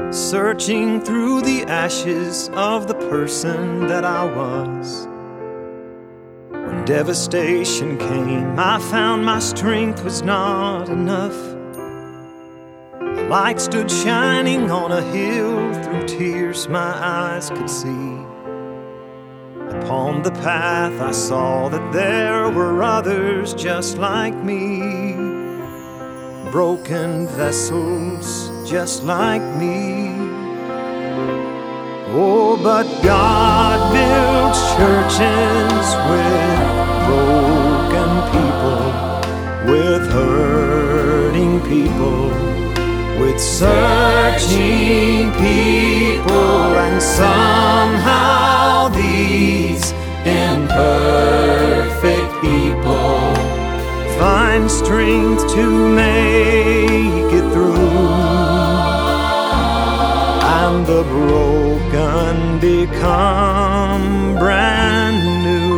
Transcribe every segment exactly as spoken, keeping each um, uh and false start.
searching through the ashes of the person that I was. When devastation came, I found my strength was not enough. The light stood shining on a hill, through tears my eyes could see. Upon the path I saw that there were others just like me, broken vessels just like me. Oh, but God builds churches with broken people, with hurting people, with searching people, and somehow these imperfect people find strength to make it through, and the broken become brand new.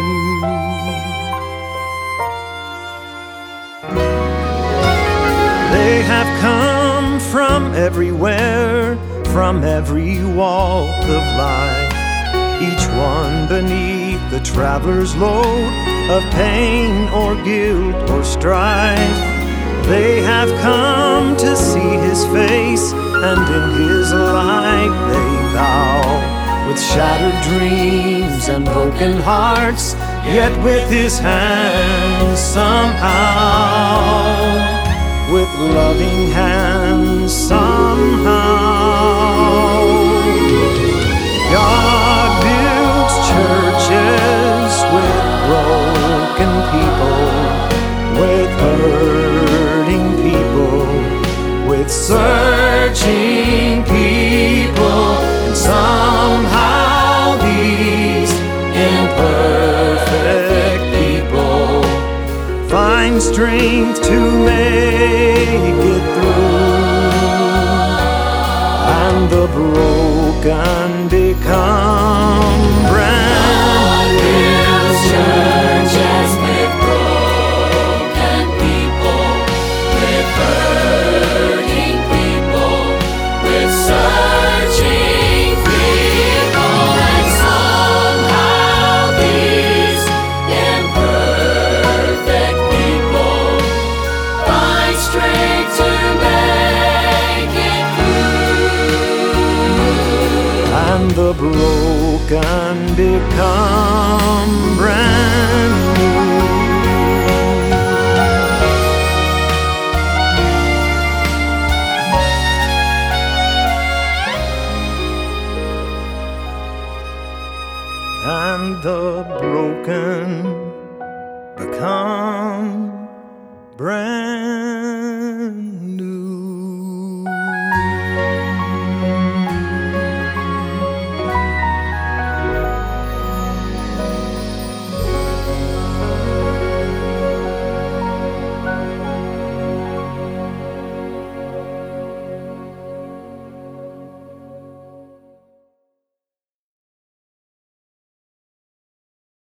They have come from everywhere, from every walk of life, each one beneath the traveler's load of pain or guilt or strife. They have come to see His face, and in His light they bow, with shattered dreams and broken hearts, yet with His hands somehow, with loving hands somehow. God builds churches with broken people, with hurting people, with searching people, and somehow these imperfect people find strength to make it through, and the broken become brand new. Churches with broken people, with hurting people, with searching people, and somehow these imperfect people find strength to make it through, and the broken become brand new. And the broken become brand